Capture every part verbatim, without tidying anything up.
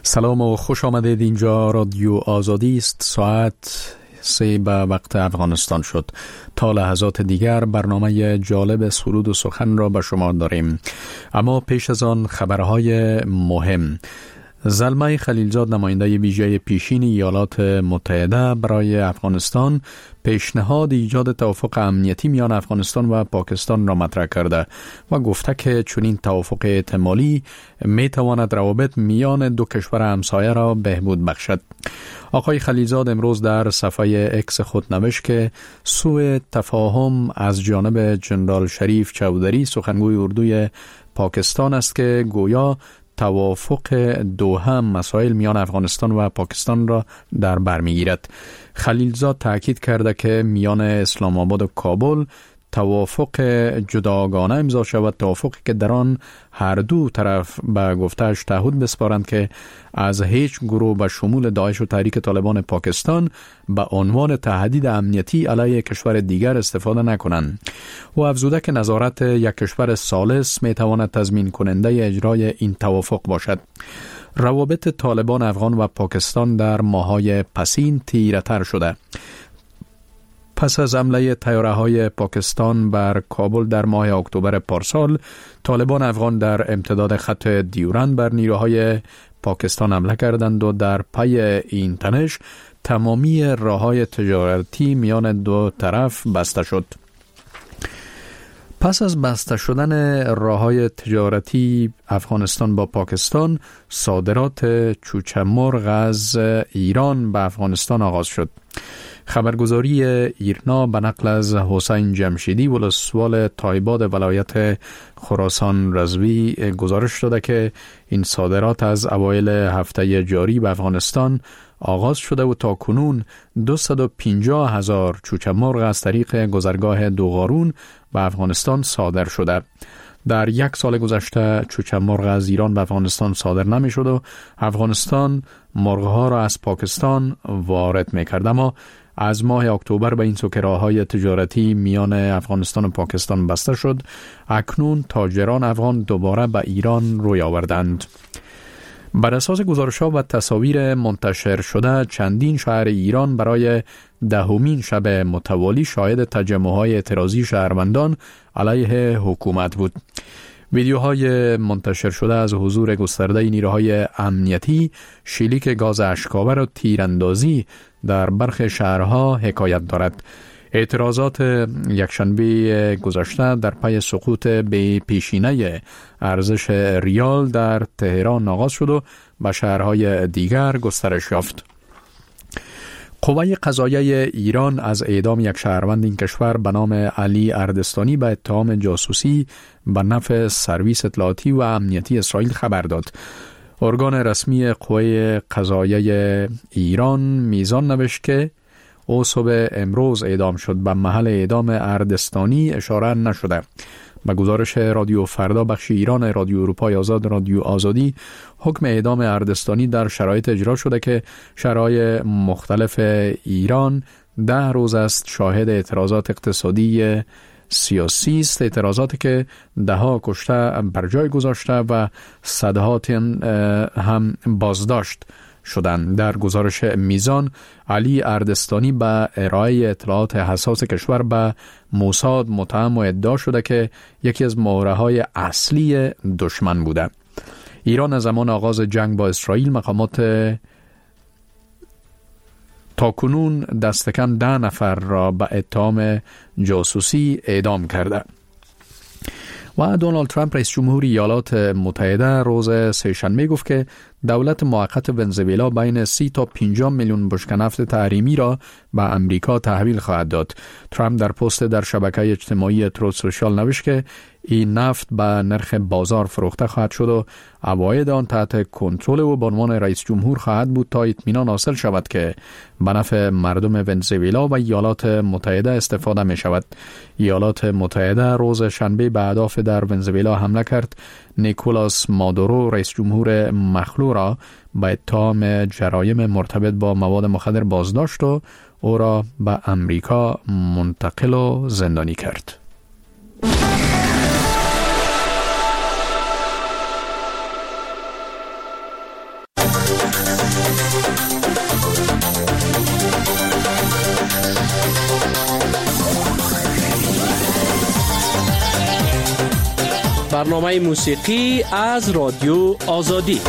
سلام و خوش آمدید. اینجا رادیو آزادی است. ساعت سه به وقت افغانستان شد. تا لحظات دیگر برنامه جالب سرود و سخن را به شما داریم، اما پیش از آن خبرهای مهم. زلمه خلیلزاد، نماینده ویژه پیشین ایالات متحده برای افغانستان، پیشنهاد ایجاد توافق امنیتی میان افغانستان و پاکستان را مطرح کرده و گفته که چنین توافق احتمالی می تواند روابط میان دو کشور همسایه را بهبود بخشد. آقای خلیلزاد امروز در صفحه اکس خود نوشت که سوء تفاهم از جانب جنرال شریف چودری، سخنگوی اردوی پاکستان است که گویا توافق دوحه مسائل میان افغانستان و پاکستان را در بر میگیرد. خلیلزاد تاکید کرده که میان اسلام آباد و کابل توافق جداگانه امضا شود، توافقی که در آن هر دو طرف به گفته‌اش تعهد بسپارند که از هیچ گروه به شمول داعش و تحریک طالبان پاکستان به عنوان تهدید امنیتی علیه کشور دیگر استفاده نکنند. و افزوده که نظارت یک کشور ثالث می تواند تضمین کننده اجرای این توافق باشد. روابط طالبان افغان و پاکستان در ماه‌های پسین تیره‌تر شده. پس از حمله طیاره‌های پاکستان بر کابل در ماه اکتبر پارسال، طالبان افغان در امتداد خط دیورند بر نیروهای پاکستان حمله کردند و در پی این تنش تمامی راه‌های تجارتی میان دو طرف بسته شد. پس از بسته شدن راه‌های تجارتی افغانستان با پاکستان، صادرات چوچه مرغ از ایران به افغانستان آغاز شد. خبرگزاری ایرنا به نقل از حسین جمشیدی، ولسوال تایباد ولایت خراسان رضوی، گزارش داده که این صادرات از اوایل هفته جاری به افغانستان آغاز شده و تا کنون دویست و پنجاه هزار چوچه مرغ از طریق گذرگاه دوغارون به افغانستان صادر شده. در یک سال گذشته چوچه مرغ از ایران به افغانستان صادر نمی شد و افغانستان مرغها را از پاکستان وارد می کرد. اما از ماه اکتبر به این سو که راه‌های تجارتی میان افغانستان و پاکستان بسته شد، اکنون تاجران افغان دوباره به ایران روی آوردند. بر اساس گزارش‌ها و تصاویر منتشر شده، چندین شهر ایران برای دهمین شب متوالی شاهد تجمع‌های اعتراضی شهروندان علیه حکومت بود. ویدیوهای منتشر شده از حضور گسترده نیروهای امنیتی، شلیک گاز اشک‌آور و تیراندازی در برخی شهرها حکایت دارد. اعتراضات یکشنبه گذشته در پی سقوط به پیشینه ارزش ریال در تهران آغاز شد و به شهرهای دیگر گسترش یافت. قوه قضاییه ایران از اعدام یک شهروند این کشور به نام علی اردستانی به اتهام جاسوسی به نفع سرویس اطلاعاتی و امنیتی اسرائیل خبر داد. ارگان رسمی قوه قضاییه ایران میزان نوشت که او صبح امروز اعدام شد. به محل اعدام اردستانی اشاره نشده. به گزارش رادیو فردا بخش ایران رادیو اروپای آزاد رادیو آزادی، حکم اعدام اردستانی در شرایط اجرا شده که شهرهای مختلف ایران ده روز است شاهد اعتراضات اقتصادی سیاسی است، اعتراضاتی که ده ها کشته بر جای گذاشته و صدها تن هم بازداشت شدند. در گزارش میزان، علی اردستانی به ارائه اطلاعات حساس کشور به موساد متهم و ادعا شده که یکی از مهره‌های اصلی دشمن بوده. ایران از زمان آغاز جنگ با اسرائیل مقامات تاکنون دست کم ده نفر را به اتهام جاسوسی اعدام کرده. و دونالد ترامپ رئیس جمهور ایالات متحده روز سه‌شنبه گفت که دولت موقت ونزوئلا بین سی تا پنجاه میلیون بشکه نفت تحریمی را به امریکا تحویل خواهد داد. ترامپ در پست در شبکه اجتماعی تروت سوشال نوشت که این نفت به نرخ بازار فروخته خواهد شد و عواید آن تحت کنترل او به عنوان رئیس جمهور خواهد بود تا اطمینان حاصل شود که به نفع مردم ونزوئلا و ایالات متحده استفاده می شود. ایالات متحده روز شنبه به اهداف در ونزوئلا حمله کرد. نیکولاس مادورو رئیس جمهور مخلوع را به اتهام جرایم مرتبط با مواد مخدر بازداشت و او را به امریکا منتقل و زندانی کرد. برنامه موسیقی از رادیو آزادی.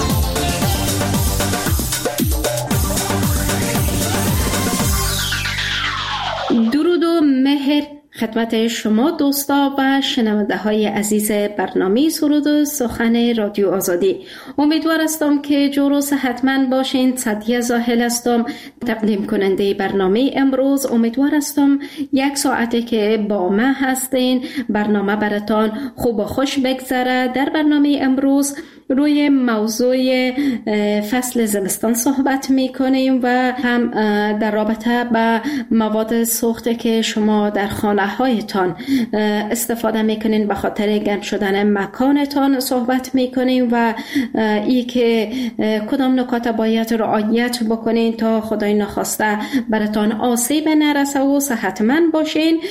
درود و مهر خدمت شما دوستا و شنونده های عزیز برنامه سرود و سخن رادیو آزادی. امیدوار هستم که جور و صحتمند باشین. سعدیه زاهل هستم، تقدیم کننده برنامه امروز. امیدوار هستم یک ساعته که با من هستین برنامه براتان خوب و خوش بگذره. در برنامه امروز روی موضوع فصل زمستان صحبت میکنیم و هم در رابطه با مواد سوخته که شما در خانه هایتان استفاده میکنین به خاطر گرم شدن مکانتان صحبت میکنیم و ای که کدام نکات باید رعایت بکنین تا خدای نخواسته براتان آسیب نرسه و صحتمند باشین.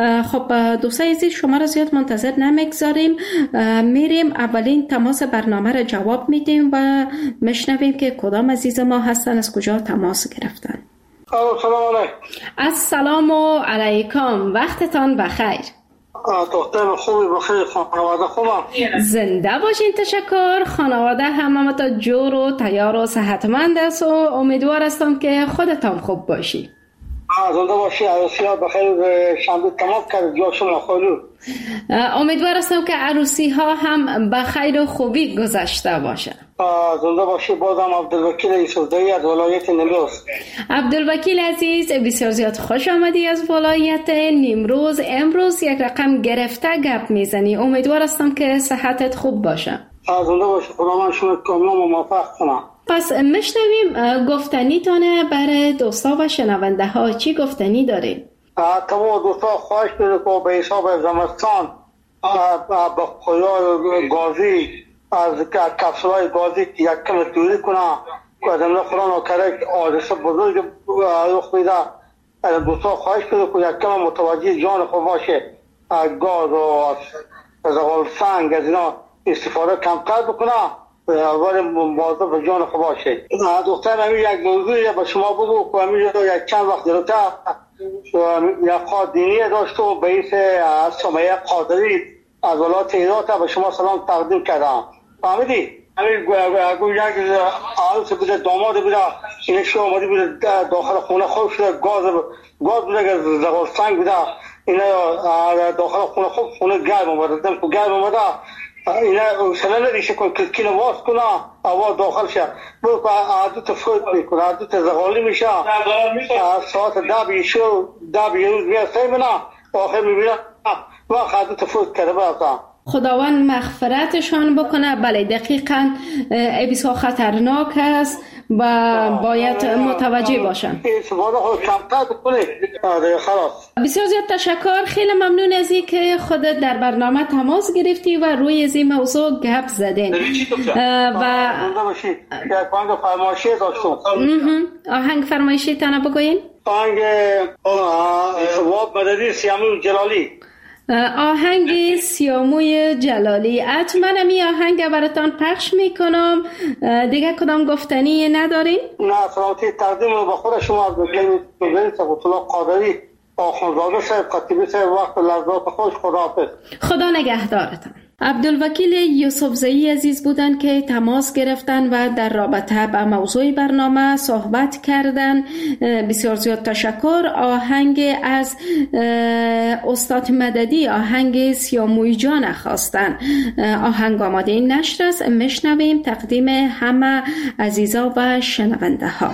خب دوستای عزیز، شما را زیاد منتظر نمیگذاریم، میریم اولین تماس برنامه را جواب میدیم و میشنویم که کدام عزیز ما هستن، از کجا تماس گرفتن. سلام علیکم. السلام علیکم، وقتتان بخیر. دختر خوبی بخیر، خانواده خوبم؟ زنده باشین. تشکر. خانواده همه تا جور و تیار و صحتمند است و امیدوار هستم که خودتان خوب باشی. زنده باشی. عروسی ها بخیر شنبه تمام کرد جا شما خالو. امیدوار هستم که عروسی ها هم بخیر و خوبی گذشته باشه. زنده باشی. بازم عبدالوکیل یوسفزایی از ولایت نیمروز. عبدالوکیل عزیز، بسیار زیاد خوش آمدی از ولایت نیمروز. امروز یک رقم گرفته گپ میزنی. امیدوار هستم که صحتت خوب باشه. زنده باشی. خدا من شما کاملا موفق کنم. پس میشنویم گفتنی تانه برای دوستا و شنونده ها. چی گفتنی داریم؟ تمام دوستا خواهش می‌کنم که به حساب زمستان با خیال گازی از کپسولای گازی یک کم دوری کنه که از امروز قرآن و کرک حادثه بزرگ رخ میده. از دوستا خواهش می‌کنم که یک کم متوجه جان خود باشه، گاز و زغال سنگ از اینا استفاده کمتر بکنه ولی مواظب جان خود باشه. دختر همین یک موضوعی به شما بگو که همین یک چند وقت جلوتر یک خواهد دینی داشت و به ایس سمیه قادری از ولایت ایران به شما سلام تقدیم کردم. فهمیدی؟ همین یک عروس بوده، داماد بوده، این شو آمدی بوده داخل خونه خوب شده، گاز گاز بوده که زغال سنگ بوده، اینا داخل خونه خوب خونه گرم آمده، دم که گرم آمده اینا سلام ندیشه کن که کینو واس کنه آواز داخل شه برو که عدوت فوت میکنه، عدوت زغالی میشه. ساعت ده بیشو ده بیروز میاد سیمونه آخر میبینه وقت عدوت فوت کرده برسا. خداوند مغفرتشان بکنه. بله دقیقاً بسیار خطرناک است و باید متوجه باشن. استفاده خود کمتر بکنه. خلاص. بسیار زیاد تشکر. خیلی ممنون از این که خودت در برنامه تماس گرفتی و روی از این موضوع گپ زدین. و آهنگ فرمایشی داشتم. آهنگ فرمایشی تانه بگوین؟ آهنگ واب مددی سیاموی جلالی. آهنگ سیاموی جلالی. حتما می آهنگ براتان پخش میکنم. دیگه کدام گفتنی ندارین؟ نه، سلامتی تقدیم رو به خود شما از بگیم سبت الله قادری آخونزاده صاحب خطیبی صاحب وقت لحظات خوش. خداحافظ. خدا نگهدارتان. عبدالوکیل یوسفزایی عزیز بودن که تماس گرفتن و در رابطه با موضوع برنامه صحبت کردن. بسیار زیاد تشکر. آهنگ از استاد مددی، آهنگ سیاموی جان خواستن. آهنگ آماده نشر است، میشنویم تقدیم همه عزیزا و شنونده ها.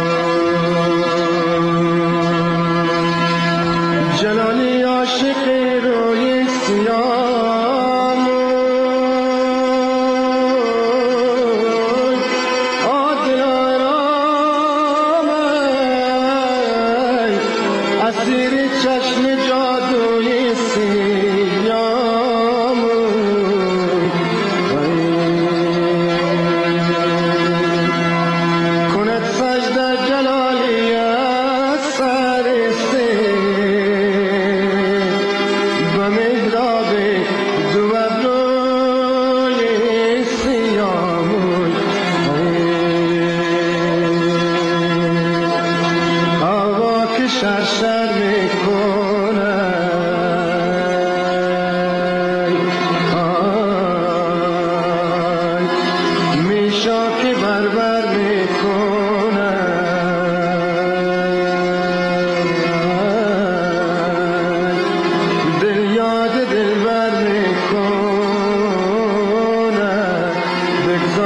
جلالی عاشق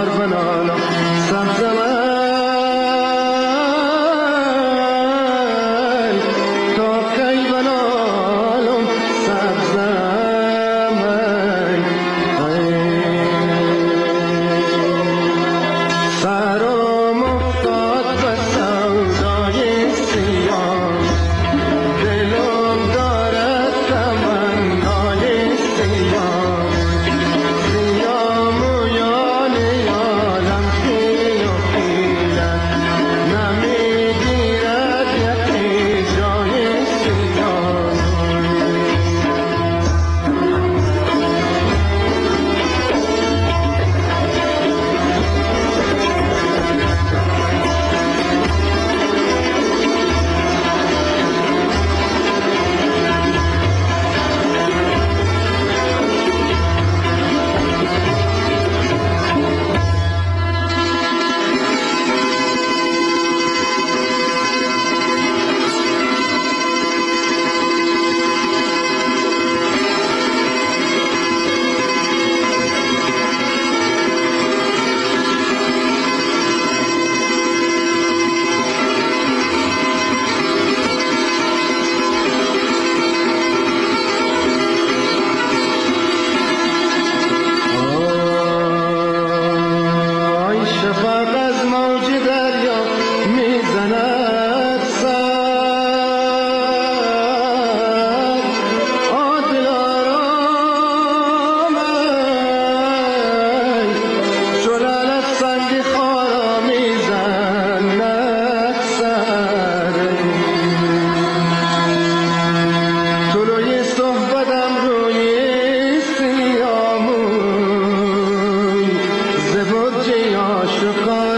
عاشقان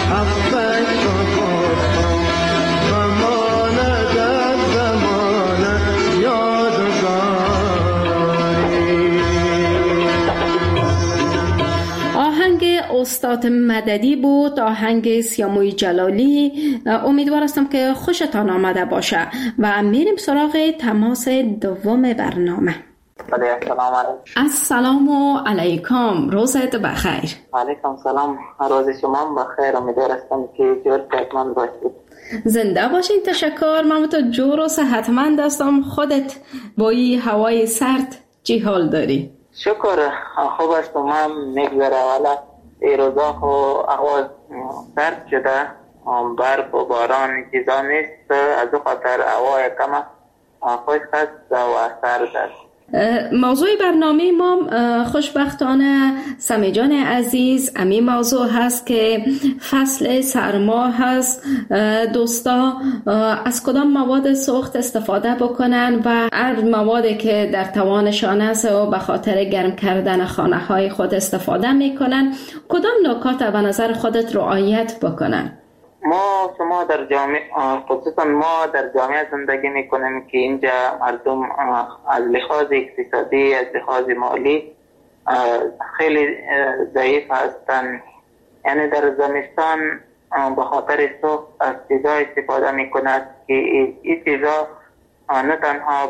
استاد مددی بود، آهنگ سیاموی جلالی. امیدوار هستم که خوشتان آمده باشه و میریم سراغ تماس دوم برنامه. السلام علیکم. السلام علیکم، روزت بخیر. علیکم سلام، روز شما بخیر. امیدوار هستم که جور صحتمند باشید. زنده باشین. تشکر. من تو جور و صحتمند هستم. خودت با این هوای سرد چی حال داری؟ شکر خوب است. من میگذره والا این روزا خو هوا سرد شده، برف و باران چیزا نیست، از او خاطر هوا یکم خوش است و سرد است. موضوع برنامه ما خوشبختانه سمی جان عزیز امی موضوع هست که فصل سرما هست. دوستا از کدام مواد سوخت استفاده بکنن و هر موادی که در توانشان است و به خاطر گرم کردن خانه های خود استفاده میکنن، کدام نکات به نظر خودت رعایت بکنن؟ ما شما در جامعه، خصوصا ما در جامعه زندگی میکنیم که اینجا مردم از لحاظ اقتصادی، از لحاظ مالی خیلی ضعیف هستند. یعنی در زمستان به خاطر سوخت از چیزا استفاده میکند که این چیزا نه تنها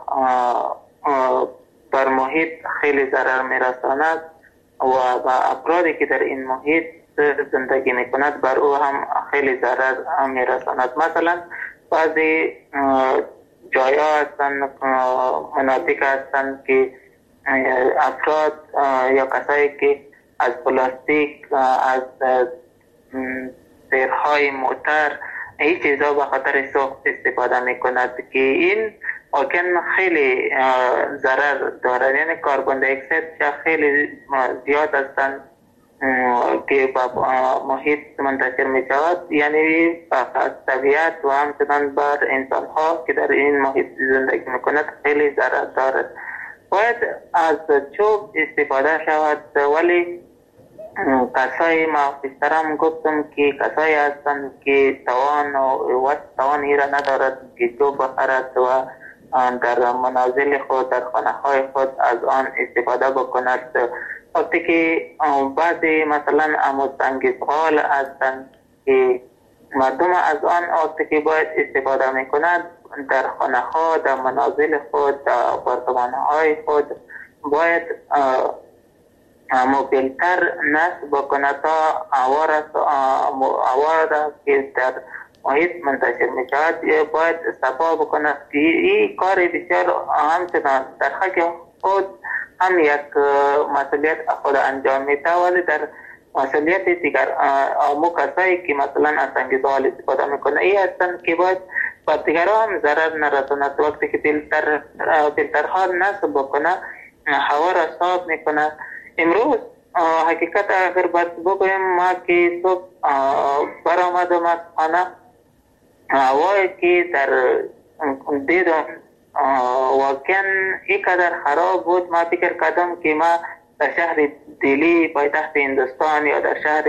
بر محیط خیلی ضرر میرساند و به افرادی که در این محیط زندگی میکند بر او هم خیلی ضرر میرساند. مثلا بعضی جایا هستند، مناطق هستند که افراد یا کسایی که از پلاستیک، از سیرهای موتر، این چیزا به خاطر سوخت استفاده میکند که این واقعا خیلی ضرر دارد. یعنی کربن دی اکساید خیلی زیاد هستند که با محیط منتشر می شود، یعنی از طبیعت و همچنان بر انسان ها که در این محیط زندگی می کند خیلی ضرر دارد. باید از چوب استفاده شود، ولی کسایی ما پیشترم گفتم که کسایی هستند که توان و وقت توان ایره ندارد که چوب بخرد و در منازل خود، در خانه های خود از آن استفاده بکند. وقتی که بعضی مثلا اموسنگیزغال هستند که مردم از آن وقتی که باید استفاده میکنند در خانه ها، در منازل خود، در آپارتمان های خود باید موبیلتر نصب بکند تا هوا را که در محیط منتشر می شود باید صفا بکند. این کار بسیار همچنان در حق خود هم یک مسئولیت خود انجام میده، ولی در مسئولیت دیگر امو کسایی که مثلا از انگیزال استفاده میکنه این هستند که باید با دیگرها هم ضرر نرساند. وقتی که فیلتر فیلترها نصب بکنه هوا را صاف میکنه. امروز حقیقت اگر باید بگویم ما که صبح برآمدم از خانه، هوایی که در دیدم واقعا اینقدر خراب بود، ما فکر کردم که ما در شهر دلی پایتخت هندوستان یا در شهر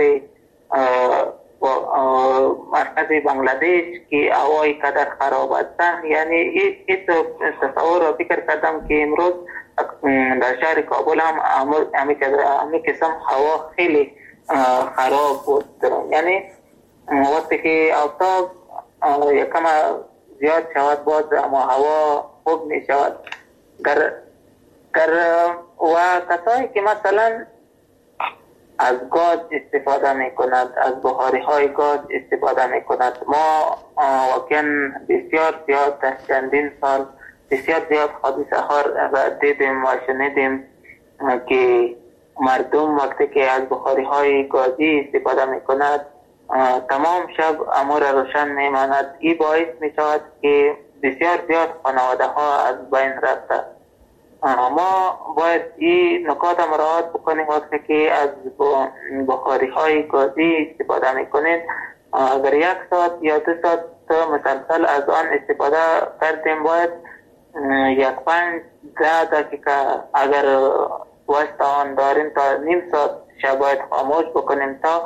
مرکز بنگلادش که هوای قدر خراب هستند، یعنی این تصور را فکر کردم که امروز در شهر کابل هم همین قسم هوا خیلی خراب بود. یعنی وقتی که آفتاب یکم زیاد شود باز اما هوا خوب می شود. در در و کسایی که مثلا از گاز استفاده می کند، از بخاری های گاز استفاده می کند، ما واقعا بسیار زیاد در چندین سال بسیار زیاد حادثه ها را دیدیم و شنیدیم که مردم وقتی که از بخاری های گازی استفاده می کند تمام شب امور روشن می ماند. این باعث می شود که بسیار زیاد خانواده ها از بین رفته. ما باید این نکات مراعات بکنیم وقتی که از بخاری های گازی استفاده می کنید. اگر یک ساعت یا دو ساعت مسلسل از آن استفاده کردیم باید یک پنج ده دقیقه اگر وقت آن داریم تا نیم ساعت شب باید خاموش بکنیم تا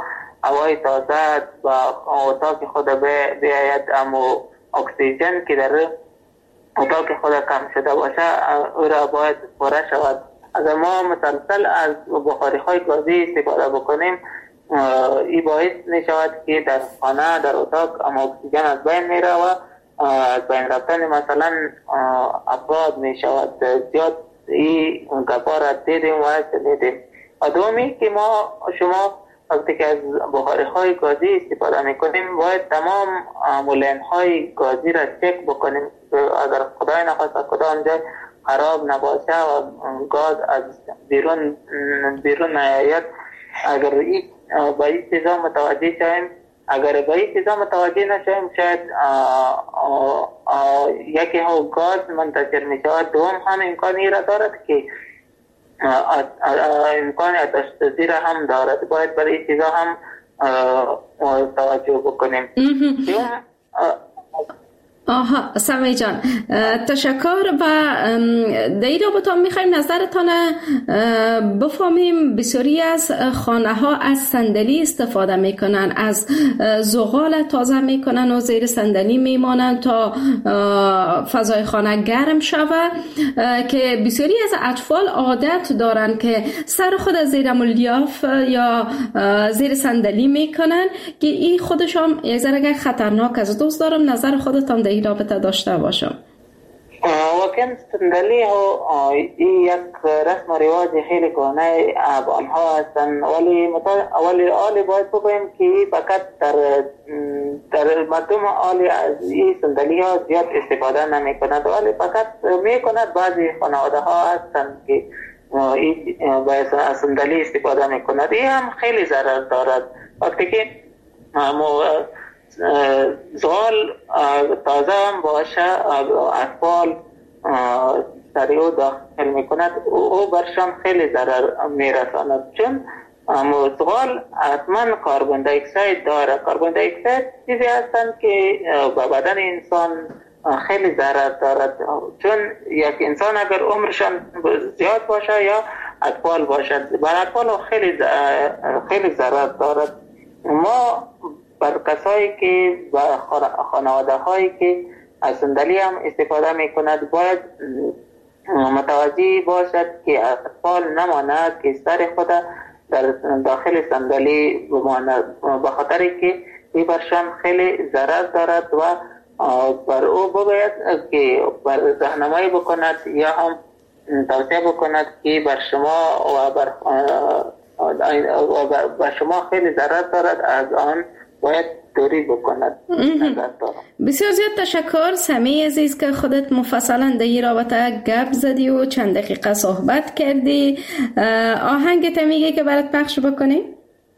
هوای تازه و اتاق خود بیاید، اما اکسیژن که در اتاق خود کم شده باشه او را باید پره شود. اگر ما مسلسل از بخاری های گازی استفاده بکنیم، این باعث می شود که در خانه در اتاق اما اکسیژن از بین می رود و از بین رفتن مثلا افراد می شود. زیاد این گپا را دیدیم و شنیدیم. و دومی که ما شما وقتی که از بخاری های گازی استفاده می کنیم باید تمام مولین های گازی را چک بکنیم اگر خدای نخواست کدام جای خراب نباشه و گاز از بیرون بیرون نیاید. اگر این با این چیزا متوجه شویم، اگر با این چیزا متوجه نشویم شاید آه آه آه یکی ها گاز منتشر می شود، دوم هم امکانی را دارد که امکان آتش سوزی را هم دارد. باید برای این چیزا هم توجه بکنیم. آها سمی جان، تشکر. و در این رابطه میخوایم نظرتان بفهمیم. بسیاری از خانه ها از صندلی استفاده میکنن، از زغال تازه میکنن و زیر صندلی میمانن تا فضای خانه گرم شود، که بسیاری از اطفال عادت دارن که سر خود زیر ملیاف یا زیر صندلی میکنن که این خودشان یک ذره خطرناک است. دوست دارم نظر خودتان در این رابطه داشته باشم. واقعا صندلی ها این یک رسم و رواج خیلی کهنه آنها هستند، ولی ولی آلی باید بگویم که فقط در در مردم آلی از این صندلی ها زیاد استفاده نمی کند، ولی فقط می کند بعضی خانواده ها هستند که این از صندلی استفاده می کند. این هم خیلی ضرر دارد. وقتی که زغال تازه هم باشه اطفال سریع داخل می کند، او برشان خیلی ضرر می رساند، چون زغال حتما کاربن دی اکساید داره. کاربن دی اکساید چیزی هستند که به بدن انسان خیلی ضرر دارد، چون یک انسان اگر عمرشان زیاد باشه یا اطفال باشد، بر اطفال خیلی خیلی ضرر دارد. ما بر کسایی که و خانواده هایی که از صندلی هم استفاده می کند باید متوجه باشد که اطفال نماند که سر خود در داخل صندلی بماند، به خاطر که این برشان خیلی ضرر دارد و بر او باید که بر راهنمایی بکند یا هم توصیه بکند که بر شما و بر بر شما خیلی ضرر دارد، از آن باید دوری بکند. بسیار زیاد تشکر سمی عزیز که خودت مفصلا در این رابطه گپ زدی و چند دقیقه صحبت کردی. آهنگت میگه که برات پخش بکنی؟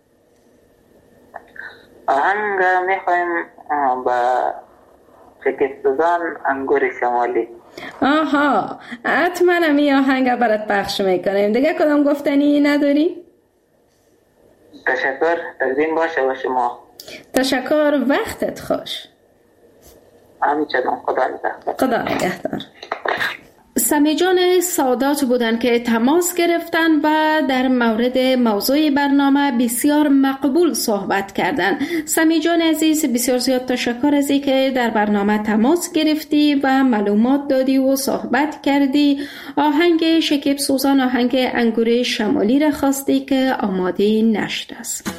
آهنگ میخوایم با شکستزان انگور شمالی. آها حتما همی آهنگ برات پخش میکنیم. دیگه کدام گفتنی نداری؟ تشکر، تقدیم باشه با شما. تشکر، وقتت خوش. همچنان، خدا نگهدار. خدا نگهدار. سمی جان سادات بودن که تماس گرفتن و در مورد موضوع برنامه بسیار مقبول صحبت کردن. سمی جان عزیز بسیار زیاد تشکر از اینکه در برنامه تماس گرفتی و معلومات دادی و صحبت کردی. آهنگ شکیب سوزان، آهنگ انگور شمالی را خواستی که آماده نشده است.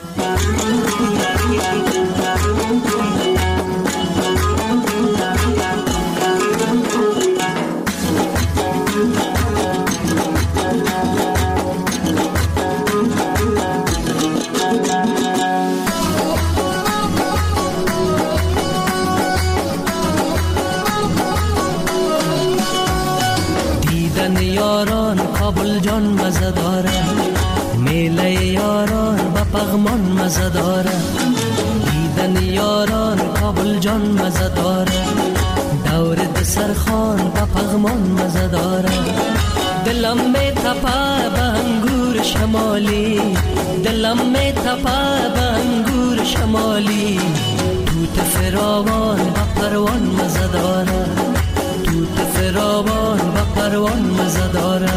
یاران کابل جان مزه داره، میله یاران با پغمان مزه داره. دیدن یاران کابل جان مزه داره، دور دسرخان با پغمان مزه داره. دلم می تپه به انگور شمالی، دلم می تپه به انگور شمالی. توت فراوان با پروان مزه داره، توت فراوان با پروان مزه داره.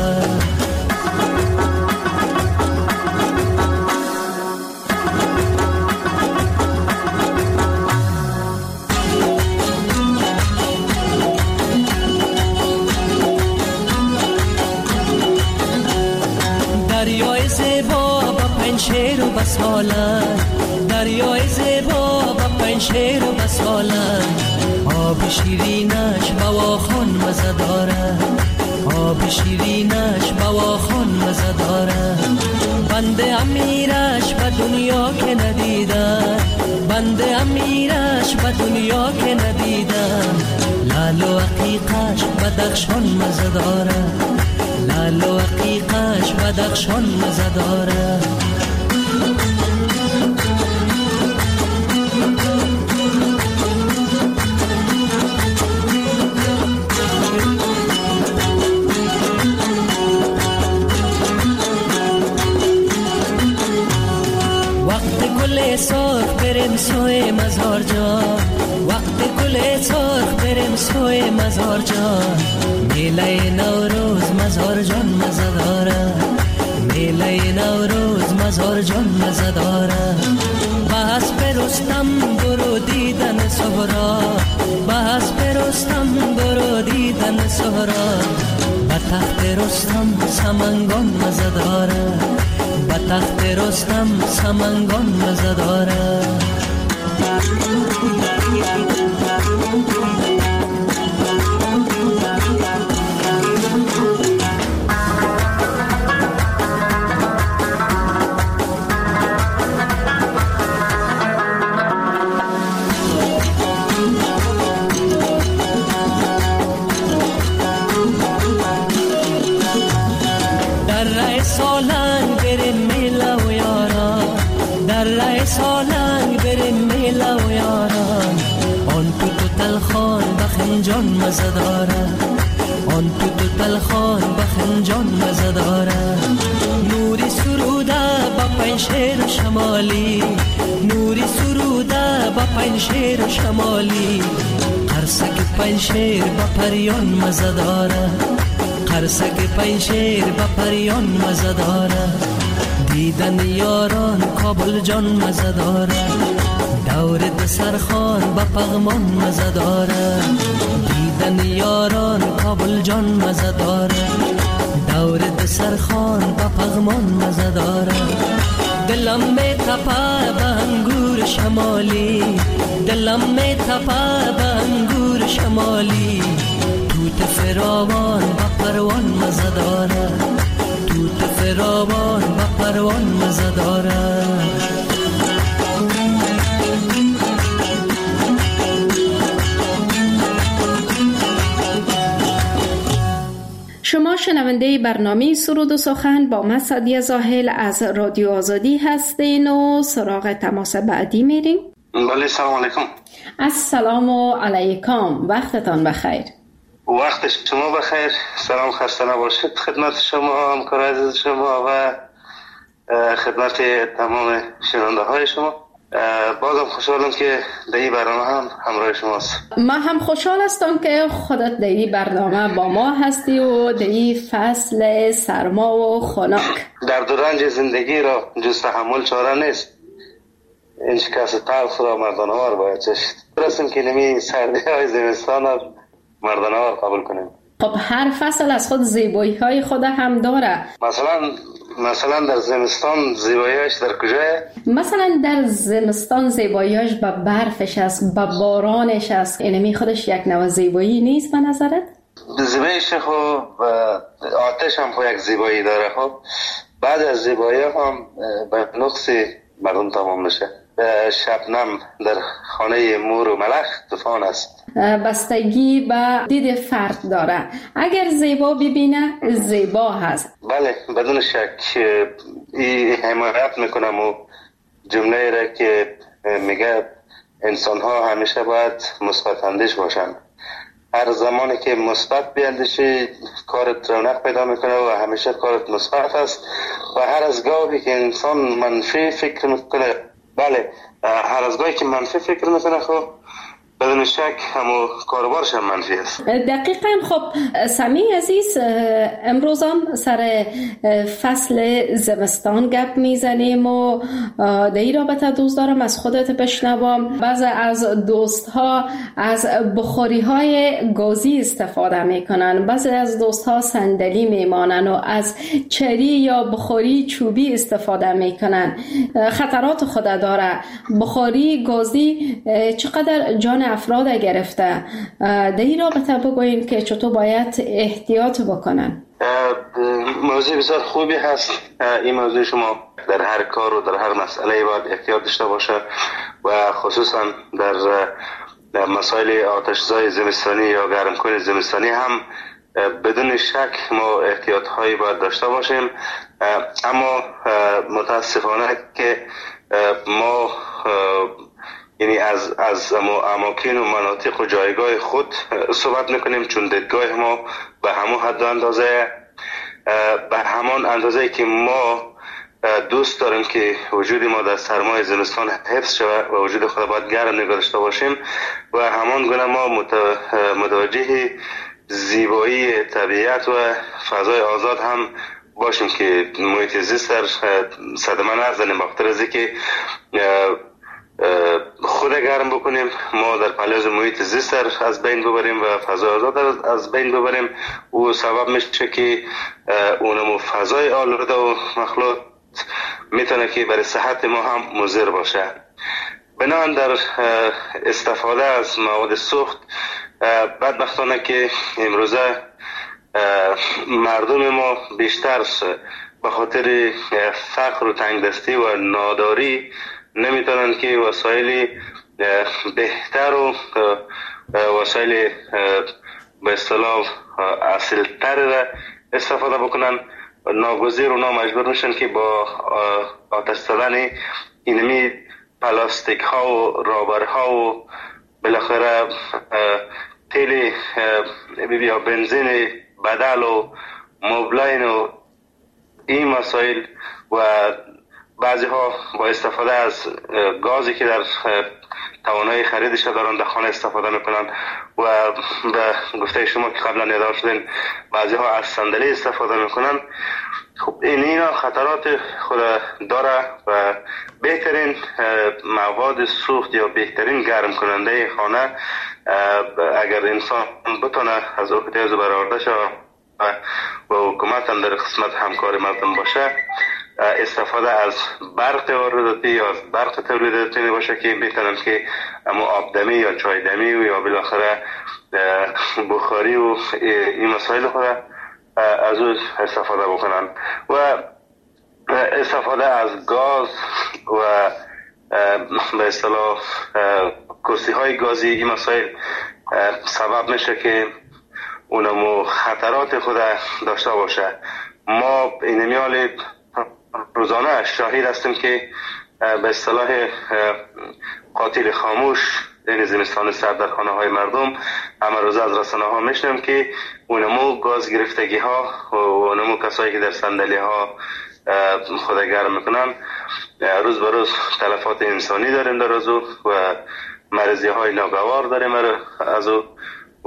شیر و بسالند، آب شیرینش بواخان مزه داره، آب شیرینش بواخان مزه داره. بنده امیرش به دنیا که ندیدن، بنده امیرش به دنیا که ندیدن. لال و عقیقش بدخشان مزه داره، لال و عقیقش بدخشان مزه داره. سرخ بریم سوی مزار جان، وقت گل سرخ بریم سوی مزار جان. میله نوروز مزار جان مزه داره، میله نوروز مزار جان مزه داره. بس برستم برو دیدن سهرا، بس برستم برو دیدن سهرا. به تخت رستم سمنگان مزه داره، به تخت رستم سمنگان مزه داره. سالنگ بریم میلا و یاران، آن تو تو تلخان بخنجان مزه داره، آن تو تو تلخان بخنجان مزه داره. نوری سروده با پنشیر شمالی، نوری سروده با پنشیر شمالی. قرصک پنشیر با پریان مزه داره، قرصک پنشیر با پریان مزه داره. دیدن یاران کابل جان مزه داره، دور دسرخان با پغمان مزه داره. دیدن یاران کابل جان مزه داره، دور دسرخان با پغمان مزه داره. دلم می تپه به انگور شمالی، دلم می تپه به انگور شمالی. توت فراوان با پروان مزه داره، توت فراوان با پروان مزه داره. شما شنونده برنامه سرود و سخن با من سعدیه زاهل از رادیو آزادی هستین و سراغ تماس بعدی میریم. بله سلام علیکم. السلام علیکم، وقتتان بخیر. وقت شما بخیر. سلام، خسته نباشید خدمت شما، همکار عزیز شما و خدمت تمام شنونده های شما. بازم خوشحالم که در این برنامه هم همراه شماست. من هم خوشحال هستم که خودت در این برنامه با ما هستی و در این فصل سرما و خنک. در دوران زندگی را جز تحمل چاره نیست، این شکست تلخ را مردانوار باید چشید. برسیم که نمی سردی های زمستان را مردانوار قبول کنیم. خب هر فصل از خود زیبایی های خود هم داره. مثلا مثلا در زمستان زیباییش در کجاه؟ مثلا در زمستان زیباییش با برفش است، با بارانش است. اینمی خودش یک نوع زیبایی نیست به نظرت؟ زیباییش خب آتش هم خب یک زیبایی داره. خب بعد از زیبایی هم به نقصی مردم تمام میشه. شبنم در خانه مور و ملخ طوفان است. بستگی به دید فرد داره. اگر زیبا ببینه زیبا هست. بله بدون شک. این حمایت میکنم و جمله را که میگه انسان ها همیشه باید مثبت اندیش باشن. هر زمانی که مثبت بیاندیشی کارت رونق پیدا میکنه و همیشه کارت مثبت است. و هر از گاهی که انسان منفی فکر میکنه، بله هر از گاهی که منفی فکر میکنه خب بدون شک همو کاروبارش هم منفی است. دقیقاً. خب سمی عزیز، امروز هم سر فصل زمستان گپ میزنیم و در این رابطه دوست دارم از خودت بشنوم. بعضی از دوست ها از بخاری های گازی استفاده میکنن، بعضی از دوست ها صندلی میمانن و از چری یا بخاری چوبی استفاده میکنن. خطرات خود داره. بخاری گازی چقدر جان افراد گرفته؟ در این رابطه بگوین که چطور باید احتیاط بکنن. موضوع بسیار خوبی هست. این موضوع شما در هر کار و در هر مسئله باید احتیاط داشته باشه و خصوصا در مسائل آتش‌زای زمستانی یا گرمکن زمستانی هم بدون شک ما احتیاط هایی باید داشته باشیم. اما متاسفانه که ما یعنی از از اماکن و مناطق و جایگاه خود صحبت میکنیم، چون دیدگاه ما به همون حد و اندازه به همان اندازه که ما دوست داریم که وجود ما در سرمای زمستان حفظ شود و وجود خود باید گرم نگاه داشته باشیم و همان گونه ما متوجه زیبایی طبیعت و فضای آزاد هم باشیم که محیط زیست در صدمه نزنیم. بخاطر از اینکه خود گرم بکنیم ما در پلیاز محیط زیست از بین ببریم و فضای آزاد از بین ببریم، او سبب میشه که اونمو فضای آلوده و مخلوط میتونه که برای صحت ما هم مضر باشه. بنابراین در استفاده از مواد سوخت بدبختانه که امروزه مردم ما بیشتر به خاطر فقر و تنگدستی و ناداری نمیتونن که وسایل بهتر و وسایل به اصطلاح اصیل‌تر را استفاده بکنن. ناگزیر اونا مجبور میشن که با آتش زدن اینمی پلاستیک ها و رابر ها و بالاخره تیل یا بنزین بدل و موبلاین و این مسائل و بعضی ها با استفاده از گازی که در توانایی خریدش دارن در خانه استفاده میکنن و به گفته شما که قبلا ندار شدین بعضی ها از صندلی استفاده میکنن. خب این اینا خطرات خود داره و بهترین مواد سوخت یا بهترین گرم کننده خانه اگر انسان بتونه از احتیاج برآورده شه و حکومت هم در قسمت همکار مردم باشه، استفاده از برق وارداتی یا از برق تولیداتی باشه که بهترن که اما آبدمی یا چایدمی یا بالاخره بخاری و این مسائل خود از او استفاده بکنن و استفاده از گاز و به اصطلاح کرسی های گازی این مسائل سبب میشه که اونمو خطرات خود داشته باشه. ما این میال روزانه شاهد هستیم که به اصطلاح قاتل خاموش این زمستان سرد در خانه های مردم همه روز از رسانه ها میشنم که اونمو گاز گرفتگی ها و اونمو کسایی که در صندلی ها خود گرم میکنن روز به روز تلفات انسانی داریم در از او و مرضی های ناگوار داریم از او و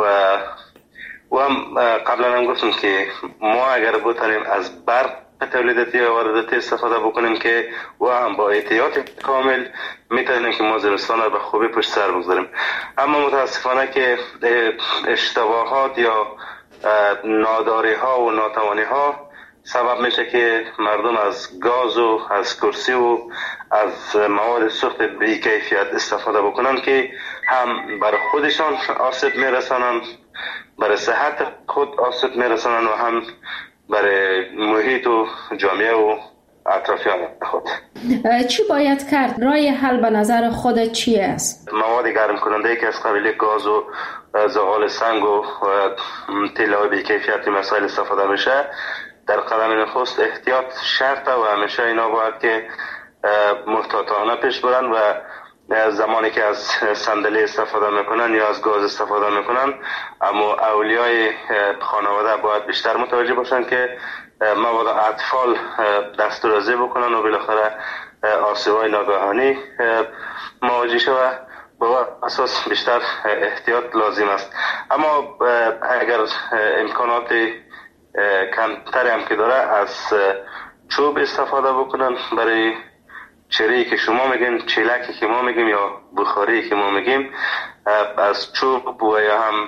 و هم قبلا هم گفتم که ما اگر بتونیم از برق تولیداتی و وارداتی استفاده بکنیم که و هم با احتیاط کامل میتونیم که ما زمستان رو به خوبی پشت سر بگذاریم. اما متاسفانه که اشتباهات یا ناداری ها و ناتوانی ها سبب میشه که مردم از گاز و از کرسی و از مواد سوخت بی کیفیت استفاده بکنن که هم برای خودشان آسیب میرسانن، برای صحت خود آسیب میرسانن و هم برای محیط و جامعه و اطرافیان خود. چی باید کرد؟ راه حل به نظر خودت چی است؟ مواد گرم کننده که از قبیل گاز و زغال سنگ و تیل‌های بی کیفیت مسائل استفاده میشه، در قدم نخست احتیاط شرطه و همیشه اینا باید که محتاطانه پیش برن و زمانی که از صندلی استفاده میکنن یا از گاز استفاده میکنن اما اولیای خانواده باید بیشتر متوجه باشن که مواد اطفال دسترسی بکنن و بالاخره آسیب‌های ناگهانی مواجه شود با اساس بیشتر احتیاط لازم است. اما اگر امکانات کمتری هم که داره از چوب استفاده بکنن برای چری که شما میگین، چیلکی که ما میگیم یا بخاری که ما میگیم، از چوب و یا هم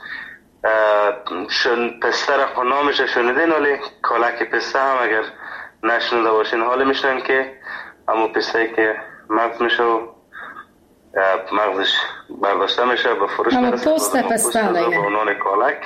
شن پسته را نامش شنیدین، ولی کالک پسته هم اگر نشنیده باشین حالی میشنن که همون پسته که مغز میشه و مغزش برداشته میشه به فروش میرسه، پوست پسته به عنوان کالک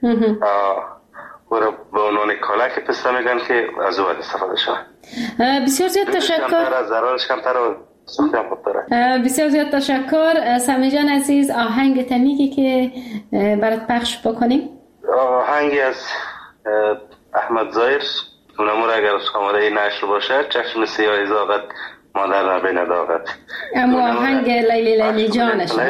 و به عنوان کالک پسته میگن که از او استفاده شده. بسیار زیاد تشکر. ضررش کمتر و سوختم خوب داره. بسیار زیاد تشکر. سمی جان عزیز، آهنگ تمیگی که برات پخش بکنیم؟ آهنگی از احمد ظاهر، اونمور اگر آماده نشر باشه، چشم سیاه زاغت مادر را بین داغت. اما آهنگ لیلی لیلی جانش نه؟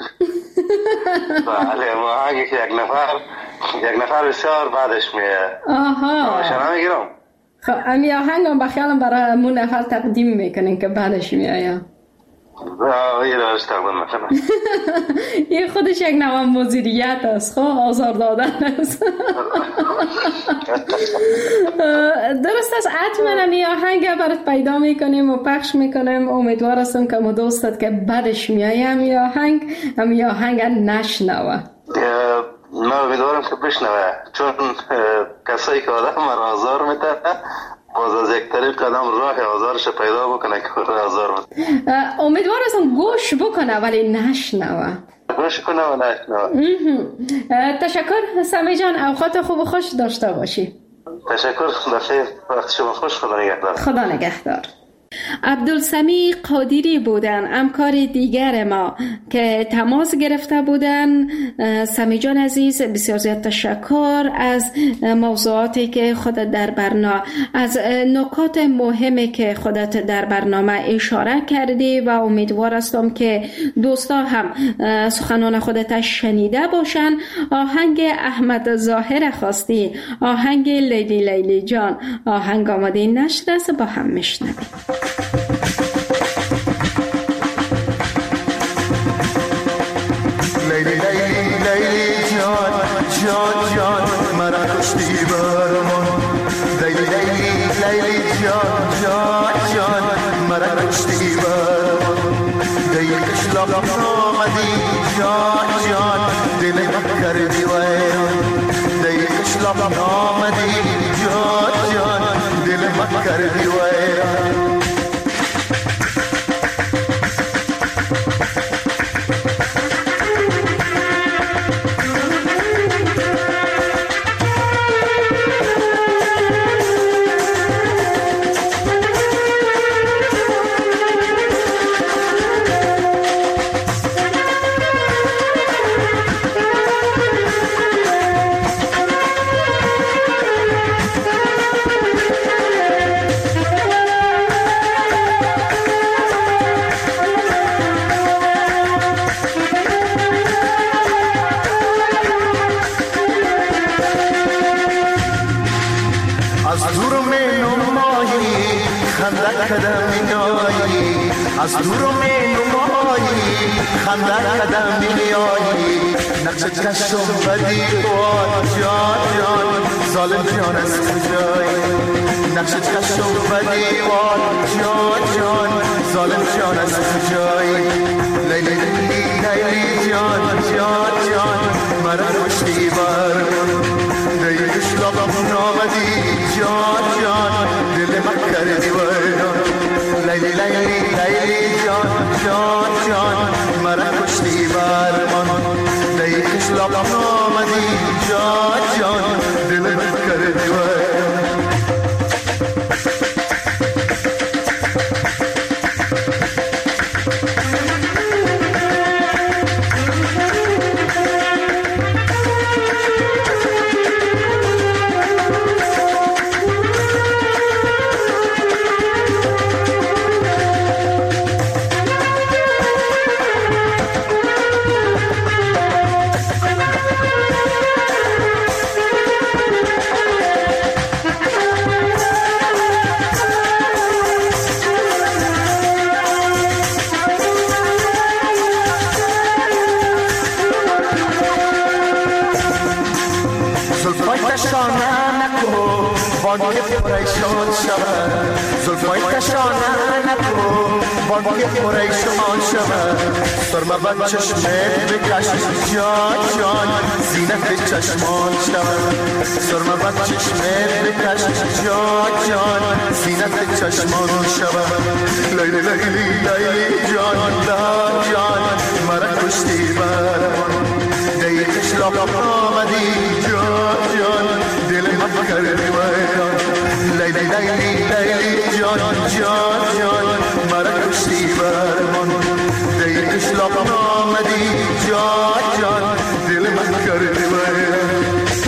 بله، اما آهنگی که یک نفر یک نفر بسیار بعدش میه. آها شما میگیرم. خب امی آهنگ هم بخیالم برای همون نفر تقدیم میکنین که بعدش میآیا. یه دارش تقدیم میکنم. یه خودش یک نوع مدیریت است، خب آزار دادن است. درست است، حتما امی آهنگ برات پیدا میکنیم و پخش میکنیم. امیدوار هستم که دوستت که بعدش میآیا امی آهنگ امی آهنگ نشنوه. من امیدوارم که بشنوه، چون کسایی که آدم من آزار میده باز از یک طریق قدم راه آزارش پیدا بکنه که آزار میده. امیدوار هستم گوش بکنه ولی نشنوه. گوش کنه و نشنوه. تشکر سمی جان، اوقات خوب و خوش داشته باشی. تشکر، بخیر، وقت شما خوش. خدا نگهدار. خدا نگهدار. عبدالسمی قادری بودن، همکار دیگر ما که تماس گرفته بودن. سمی جان عزیز، بسیار زیاد تشکر از موضوعاتی که خودت در برنامه، از نکات مهمی که خودت در برنامه اشاره کردی و امیدوار هستم که دوستا هم سخنان خودت شنیده باشن. آهنگ احمد ظاهر خواستی، آهنگ لیلی لیلی جان، آهنگ آماده نشر است، با هم میشنویم. لیلی لیلی لیلی جان جان جان مرا کشتی برمان. لیلی لیلی لیلی جان جان جان مرا کشتی برمان. دیگش لب آمدی جان جان دل من کردی ویران. دیگش لب آمدی جان جان دل من کردی ویران. از دور می نمایی خندر قدم میایی. نقش چشم بدی وار جان جان ظالم جان از کجایی. نقش چشم بدی وار جان جان ظالم جان از کجایی. لیلی لیلی لیلی جان جان جان مرا کشتی برمان. دیگش لبم نامدی جان جان دل من کردی ویران. لیلی لیلی لیلی جان جان جان مرا کشتی برمان. دیگش لبم نامدی جان جان دل من کردی ویران. بانک پریشان شود زلفای کشانه نکن بانک پریشان شود سرمه بد چشمت بکش جان جان زینت چشمان شود سرمه بد چشمت بکش جان جان زینت چشمان شود لیلی لیلی لیلی جان جان مرا کشتی برمان دیگش لاب آمدی جان جان دل من کردی ویران لیلی لیلی لیلی جان جان جان مرا کشتی برمان دیگش لاب آمدی جان جان دل من کردی ویران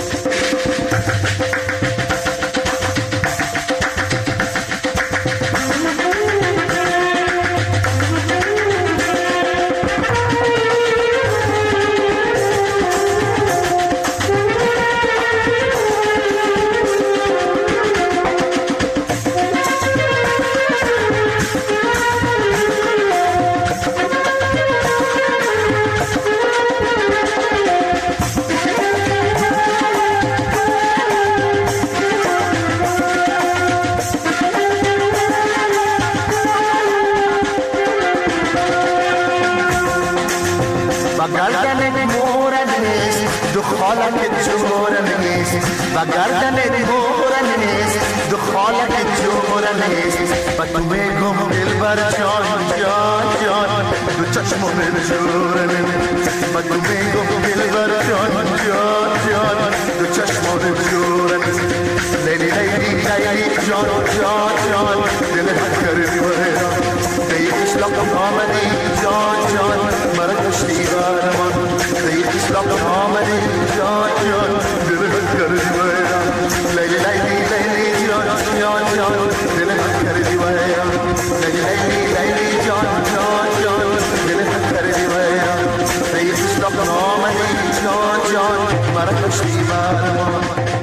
و گردن مورن نیست دخالت جورن نیست و تو میگم دلبر جان جان جان دو چشمون جورن نیست و تو میگم دلبر جان جان جان دو چشمون جورن نیست لیلی لیلی لیلی جان جان جان دل من کردی ویران دیگش لقم آمدی جان جان مرا کشتی برمان دیگش لقم آمدی جان جان دل من کردی ویران لیلی لیلی لیلی جان جان جان دل من کردی ویران لیلی لیلی لیلی جان جان جان دل من کردی ویران دیگش لقم آمدی جان جان مرا کشتی برمان.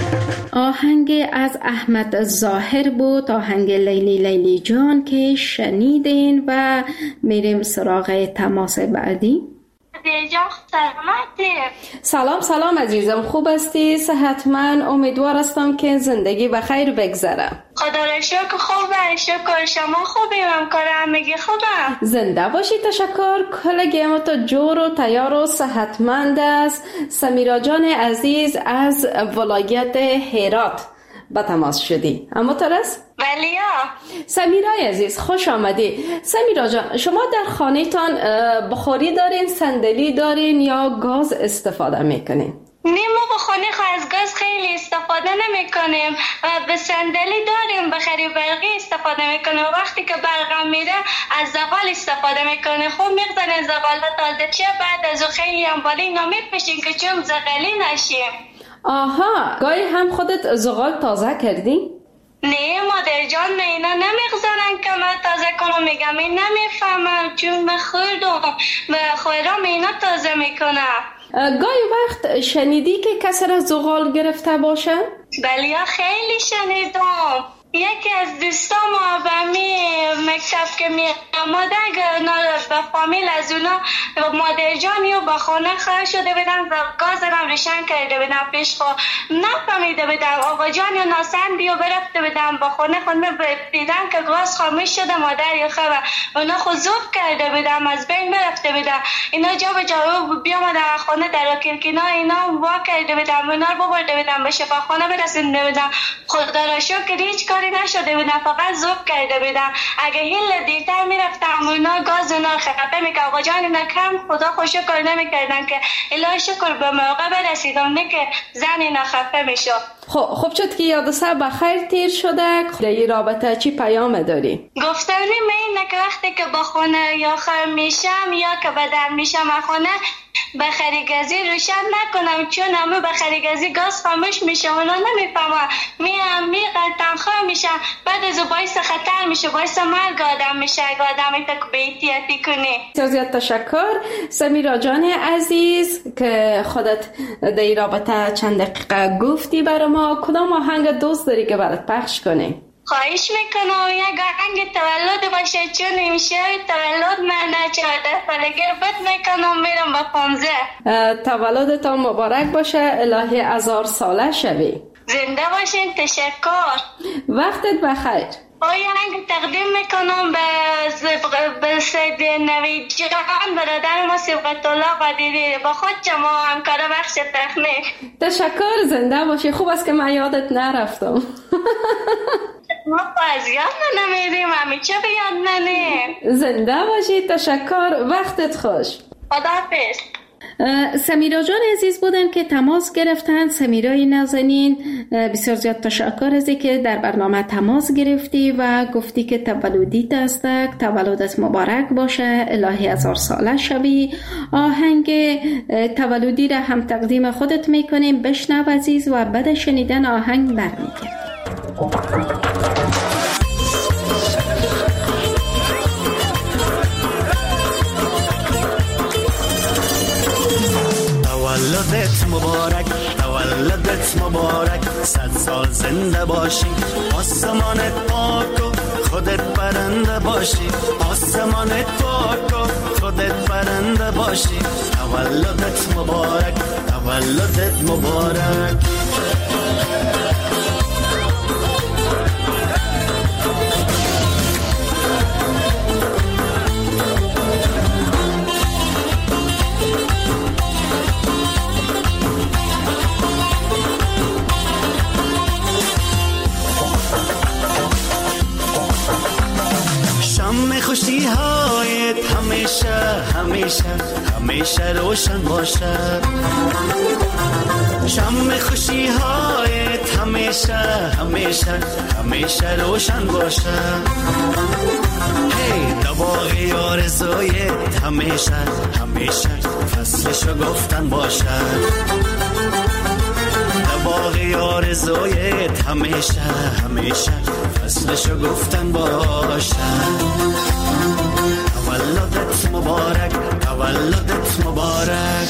آهنگ از احمد ظاهر بود، آهنگ لیلی لیلی جان که شنیدین و میریم سراغ تماس بعدی. جان سلامتی. سلام سلام عزیزم، خوب هستی؟ صحتمند؟ امیدوار هستم که زندگی بخیر بگذره. خدا را شکر خوبه. شکر شما خوبی؟ همکار همگی خوبه؟ زنده باشی. تشکر. کلگی ما تو جور و تیار و صحتمند است. سمیرا جان عزیز از ولایت هرات با تماس شدی. اما ترس؟ بلیا. سمیرای عزیز خوش آمدی. سمیرا جان، شما در خانه تان بخاری دارین، صندلی دارین یا گاز استفاده میکنین؟ نه، ما بخاری از گاز خیلی استفاده نمی کنیم و به صندلی داریم، به خری برقی استفاده میکنیم. وقتی که برق میره از زغال استفاده میکنیم. خوب میگذاریم زغال و تازه چه بعد از خیلی هم بالی نمیپشیم که چون زغالی نشیم. آها، گاهی هم خودت زغال تازه کردی؟ نه مادر جان، من اینا نمیگذارن که من تازه کنم. میگم این نمیفهمم چون من خوردم و خورم اینا تازه میکنم. گاهی وقت شنیدی که کسی را زغال گرفته باشه؟ بله خیلی شنیدم. یکی از دوستام و می مکتب که می آمده به فامیل از اونا مادر جانی و با خانه خواهد شده بدن و گاز هم روشن کرده بدن پیش خود نفهمیده بدن. آقا جانی و ناسن بیو برفته بدن با خانه خانه دیدن که گاز خاموش شده مادر یا خواه اونا خود زوب کرده بدن از بین برفته بدن. اینا جا به جا بیامدن خانه در کلکینا اینا وا کرده بدن اونا رو ببرده بدن به شفاخانه برسنده بدن. خدا را شکر هیچ کاری نشده بدن، فقط زوب کرده بدن. اگه هیل دیرتر میرفتم اونا گاز اونا خفه میکرد. آقا جان اینا کم خدا خوش شکر نمیکردن که الهی شکر به موقع برسیدم نه که زن اینا خفه میشد. خب خوب شد که یاد سر بخیر تیر شده. در این رابطه چی پیام داری؟ گفتنی اینه که وقتی که با خونه یا خر میشم یا که بدن میشم خونه به خریگزی روشن نکنم چون همه به خریگزی گاز خاموش میشه. اونا نمیفهمن میام میقل تنخواه میشن بعد از باعث خطر میشه، باعث مرگ آدم میشه اگه آدمی تک به احتیاطی کنی. زیاد تشکر سمیرا جان عزیز که خودت در این رابطه چند دقیقه گفتی برای ما. کدام آهنگ دوست داری که برات پخش کنی؟ خواهش میکنم یک آهنگ تولد باشه چون امشب تولد من چهارده سالگی بد میکنم میرم با پانزده. تولدتان مبارک باشه، الهی هزار ساله شوی. زنده باشین. تشکر. وقتت بخیر. آهنگ تقدیم میکنم به به سید نوید جان، برادر ما صبغت الله قدیری، با خود شما همکار بخش تکنیک. تشکر. زنده باشی. خوب است که من یادت نرفتم. ما باز یاد نمیدیم، همیشه به یاد ننیم. زنده باشی. تشکر. وقتت خوش. خداحافظ. سمیرا جان عزیز بودن که تماس گرفتن. سمیرای نازنین، بسیار زیاد تشکر از که در برنامه تماس گرفتی و گفتی که تولدیت است، تولدت مبارک باشه، الهی هزار ساله شوی. آهنگ تولدی را هم تقدیم خودت میکنیم. بشنو عزیز و بعد شنیدن آهنگ برمیگردیم. تولدت مبارک، تولدت مبارک، صد سال زنده باشی، آسمانت پاک و خودت برنده باشی، آسمانت پاک و خودت برنده باشی. تولدت مبارک، تولدت مبارک. خوشی هایت همیشه همیشه همیشه روشن باشه، شم خوشی هایت همیشه همیشه همیشه روشن باشه. هی دباغی آرزویت همیشه همیشه فصلشو گفتن باشه، دباغی آرزویت همیشه همیشه فصلشو گفتن باشه. تولدت مبارک، تولدت مبارک.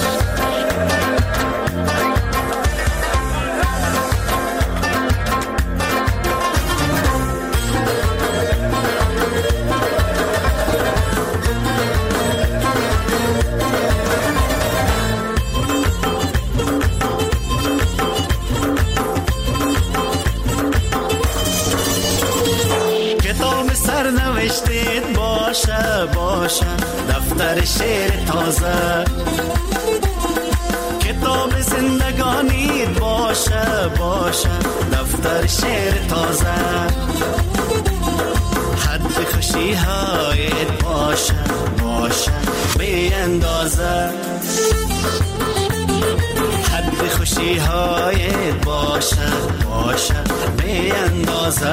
نوشتید باشه باشه دفتر شعر تازه، کتاب زندگانیت باشه باشه دفتر شعر تازه. حد خوشی هایت باشه باشه بی اندازه، حد خوشی هایت باشه باشه بی اندازه.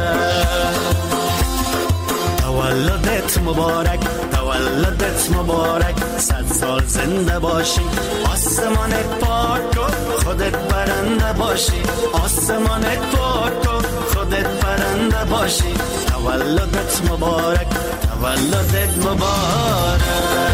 تولدت مبارک، تولدت مبارک، صد سال زنده باشی، آسمانت پاک و خودت برنده باشی، آسمانت پاک و خودت برنده باشی. تولدت مبارک، تولدت مبارک.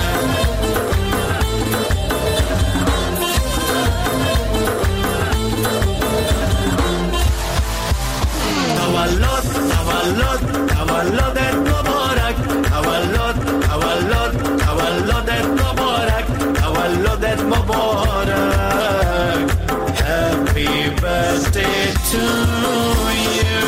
تولد تولد تولدت مبارک، تولد تولد تولدت مبارک، تولدت مبارک. Happy birthday to you.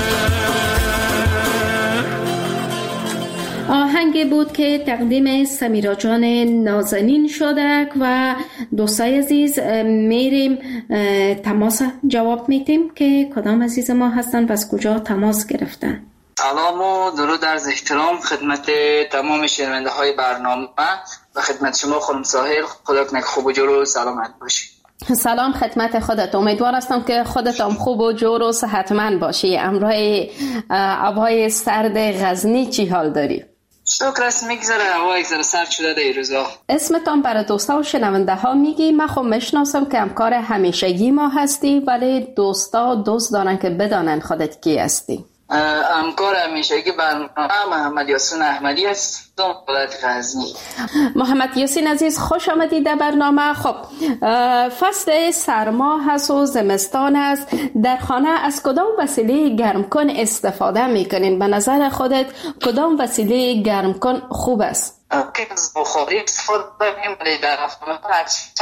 آهنگ بود که تقدیم سمیرا جان نازنین شده و دوستای عزیز میریم تماس جواب میتیم که کدام عزیز ما هستن و از کجا تماس گرفتن. سلام و درود عرض احترام خدمت تمام شنونده های برنامه و خدمت شما خانم ساحل. خدا کنه خوب و جور و سلامت باشی. سلام خدمت خودت. امیدوار هستم که خودت هم خوب و جور و صحتمند باشی. امروز هوای سرد غزنی چی حال داری؟ شکر است میگذره، هوا یک ذره سرد شده در این روزا. اسمتان برای دوستا و شنونده ها میگی؟ من خب میشناسم که همکار همیشگی ما هستی، ولی دوستا دوست دارن که بدانن خودت کی هستی. همکار همیشگی برنامه محمد یاسین احمدی است، ولایت غزنی. محمد یاسین عزیز خوش آمدید در برنامه. خب فصل سرما هست و زمستان است، در خانه از کدام وسیله گرمکن استفاده میکنین؟ به نظر خودت کدام وسیله گرمکن خوب است؟ که از بخاری استفاده کنیم، ولی در خانه اکثر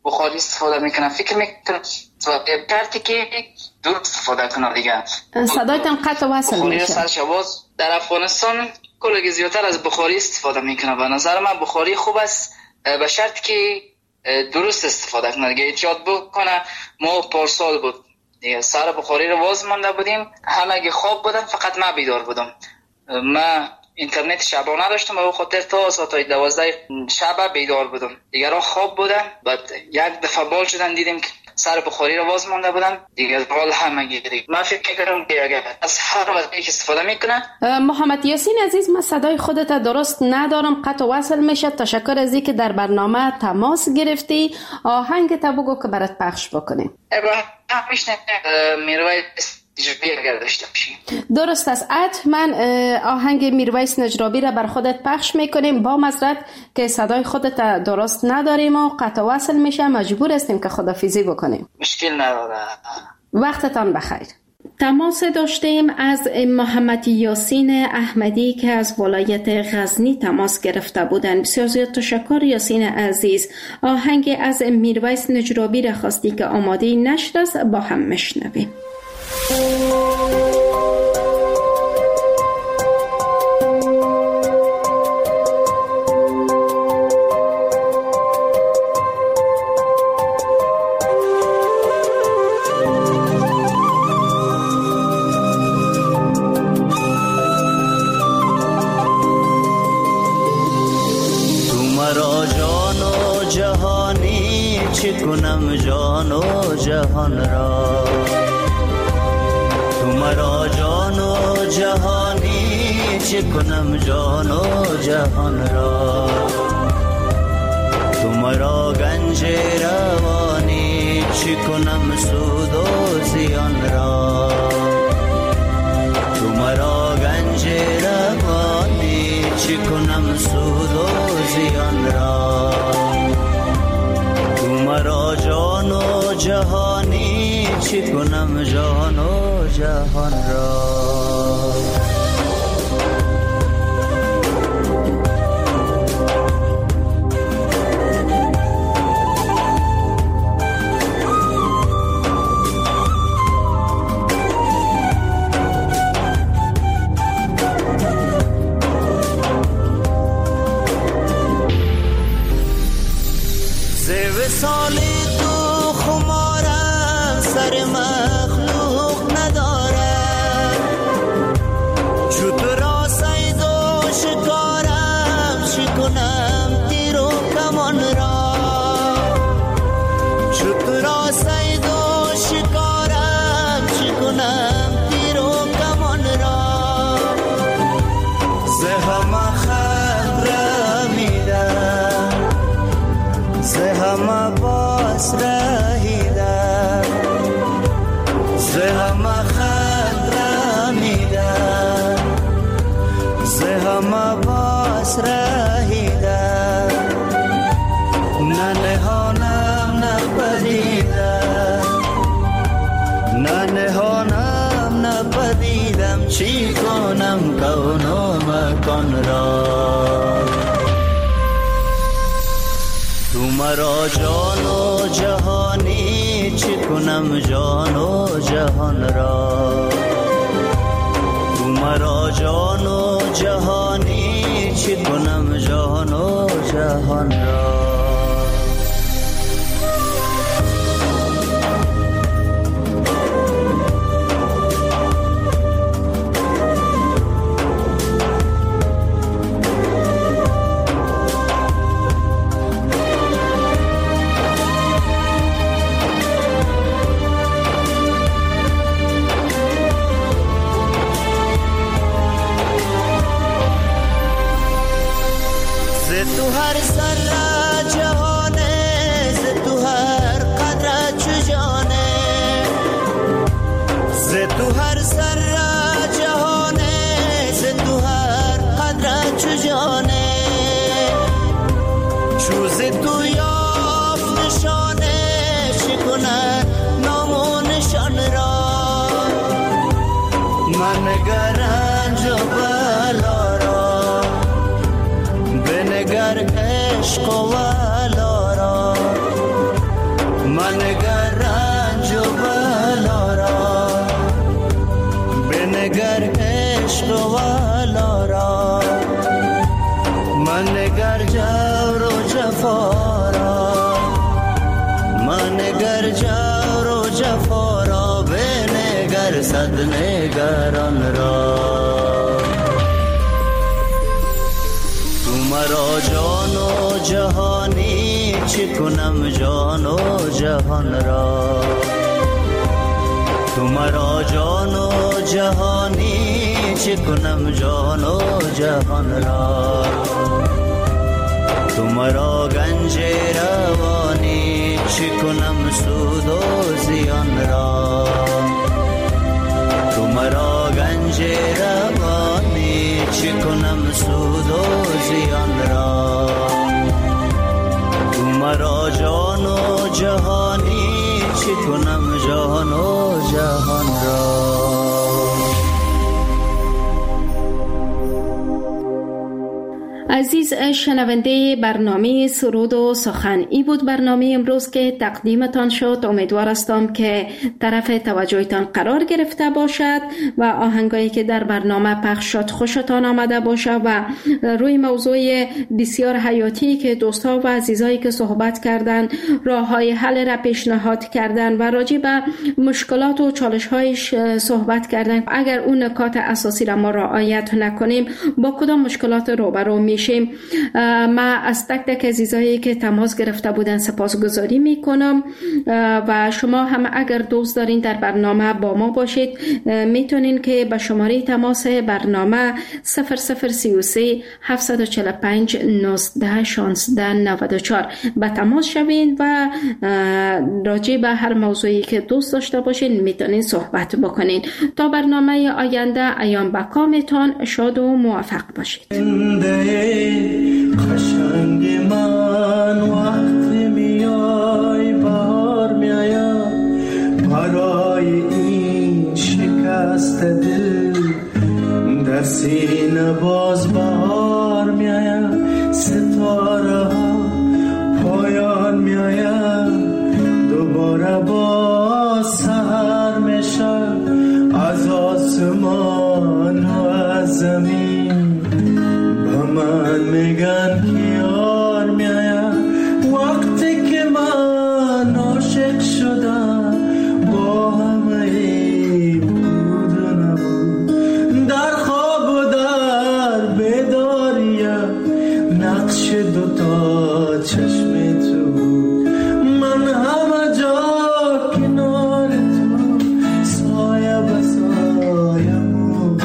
بخاری استفاده میکنن، فکر میکنم شرطی که درست استفاده کنن دیگه. صدایتان قطع وصل بخاری میشه. سرشواز در افغانستان کلگی زیادتر از بخاری استفاده میکنن. به نظر من بخاری خوب است به شرط که درست استفاده کنه دیگه. ایجاد بکنه. ما پارسال بود دیگه سر بخاری رو واز مانده بودیم، همه خواب بودن، فقط من بیدار بودم. من اینترنت شبانه داشتم و خاطر تا ساعت دوازده شب بیدار بودم، دیگران خواب بودن. بعد یک دفعه بال شدن دیدیم که سر بخاری رو واز مانده بودن دیگه، بال همه گیری. من فکر کردم که اگر از هر وقتی که استفاده میکنه. محمد یاسین عزیز، من صدای خودت درست ندارم، قطع وصل میشه. تشکر از اینکه در برنامه تماس گرفتی. آهنگ تا بگو که برات پخش بکنیم. ابراهیم میشنه میرویس اگر داشته باشیم. درست است. حتما آهنگ میرویس نجرابی را بر خودت پخش میکنیم. با معذرت که صدای خودت درست نداریم و قطع وصل میشه، مجبور هستیم که خدافیزی بکنیم. مشکل نداره. وقتتان بخیر. تماس داشتیم از محمد یاسین احمدی که از ولایت غزنی تماس گرفته بودند. بسیار زیاد تشکر یاسین عزیز. آهنگ از میرویس نجرابی را خواستی که آماده نشر است، با هم مشنویم. کنم جان و جهان را، تو مرا جان و جهانی چه کنم جان و جهان را، تو مرا گنج روانی چه کنم سود و زیان را، تو مرا گنج روانی چه کنم سود و زیان را، مرا جان و جهانی چی کنم جان و جهان را. سالی تو خمارم سر مخلوق ندارم، چطور را سید و شکارم چی کنم تیر و کمان را، چطور را سید و شکارم چی کنم تیر و کمان را، زهم خبر میدم زهم باز رهیدم، زهم خبر میدم زهم باز رهیدم، نه نهانم نپدیدم نه نهانم نپدیدم، چی کنم کون و مکان را، تو مرا جان و جهانی چی کنم جان و جهان را، تو مرا جان و جهانی چی کنم جان و جهان را. تو هر سر جهانه ز تو هر قدر چو جانه، ز تو هر سر جهانه ز تو هر قدر چو جانه، چو ز تو یافت نشانه شکنن نام و نشان را، من گرنج و بلا را بنگر عشق و ولا را، منگر رنج و بلا را، بنگر عشق و والا را، منگر جور و جفا را، منگر جور و جفا را، بنگر صد نگران را. تو مرا جان و جهانی چه کنم جان و جهان را، تو مرا جان و جهانی چه کنم جان و جهان را. تو مرا گنج روانی چه کنم سود و زیان را، تو مرا گنج روانی چه کنم سود و زیان را. تو مرا جان و جهانی چه کنم جان و جهان را. عزیز شنونده برنامه سرود و سخن، ای بود برنامه امروز که تقدیمتان شد. امیدوار هستم که طرف توجهتان قرار گرفته باشد و آهنگایی که در برنامه پخش شد خوشتان آمده باشد و روی موضوع بسیار حیاتی که دوستا و عزیزایی که صحبت کردن، راه های حل را پیشنهاد کردن و راجع به مشکلات و چالش هایش صحبت کردن. اگر اون نکات اساسی را ما رعایت نکنیم با کدام مشکلات روبرو میشیم. ما از تک تک عزیزایی که تماس گرفته بودن سپاسگزاری میکنم و شما هم اگر دوست دارین در برنامه با ما باشید میتونین که به شماره تماس برنامه صفر صفر سه سه هفت چهار پنج نوزده شانزده نود و چهار به تماس شوین و راجع به هر موضوعی که دوست داشته باشین میتونین صحبت بکنین. تا برنامه آینده ایام بکامتان شاد و موفق باشید. قشنگ من وقتی میای بهار میایم، برای این شکست دل در سینه باز بهار میایم. ستاره ها پایان میایم، دوباره باز سحر میشم، از آسمان و از زمین من میگن که یار میایم. وقتی که من عاشق شدم با همه بود و نبود، در خواب و در بیداریم نقش دوتا چشم تو بود. من همه جا کنار تو سایه به سایه بود،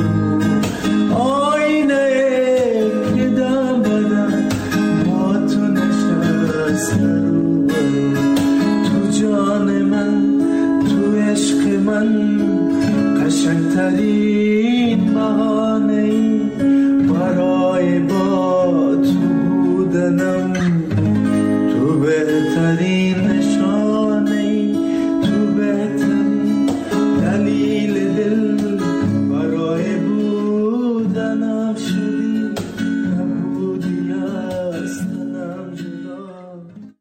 آینه تو جان من، تو عشق من، قشنگترین بهانه‌ای برای با تو بودنم. تو بهترین